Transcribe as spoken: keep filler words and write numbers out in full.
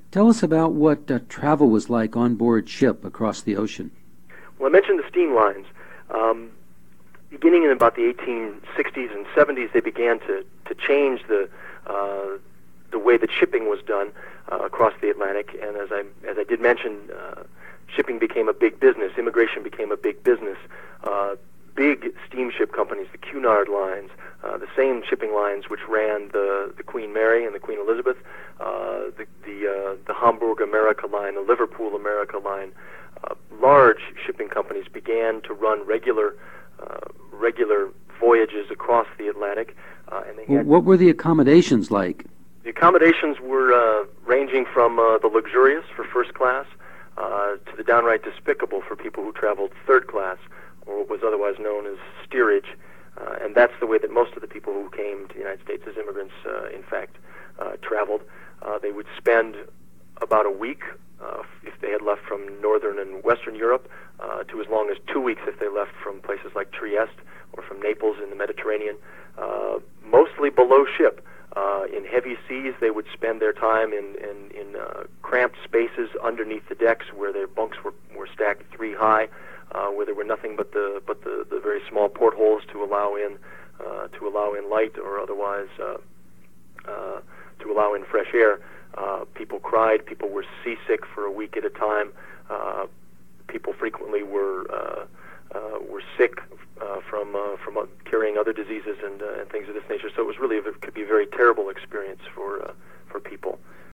Tell us about what uh, travel was like on board ship across the ocean. Well, I mentioned the steam lines. Um, beginning in about the eighteen sixties and seventies, they began to, to change the uh, the way that shipping was done uh, across the Atlantic. And as I as I did mention, uh, shipping became a big business. Immigration became a big business. Uh, big steamship companies, the Cunard lines, uh, the same shipping lines which ran the, the Queen Mary and the Queen Elizabeth, uh, the the, uh, the Hamburg America line, the Liverpool America line. Uh, large shipping companies began to run regular uh, regular voyages across the Atlantic, uh, and they had What were the accommodations like? the accommodations were uh, ranging from uh, the luxurious for first class uh, to the downright despicable for people who traveled third class, or what was otherwise known as steerage. Uh, and that's the way that most of the people who came to the United States as immigrants, uh, in fact, uh, traveled. Uh, they would spend about a week uh, if they had left from northern and western Europe, uh, to as long as two weeks if they left from places like Trieste or from Naples in the Mediterranean, uh, mostly below ship. Uh, in heavy seas, they would spend their time in, in, in uh, cramped spaces underneath the decks where their bunks were, were stacked three high, uh, where there were nothing but the but the, the very small portholes to allow in uh, to allow in light or otherwise uh, uh, to allow in fresh air. Uh, people cried. People were seasick for a week at a time. Uh, people frequently were uh, uh, were sick uh, from uh, from uh, carrying other diseases and, uh, and things of this nature. So it was really a, it could be a very terrible experience for uh, for people.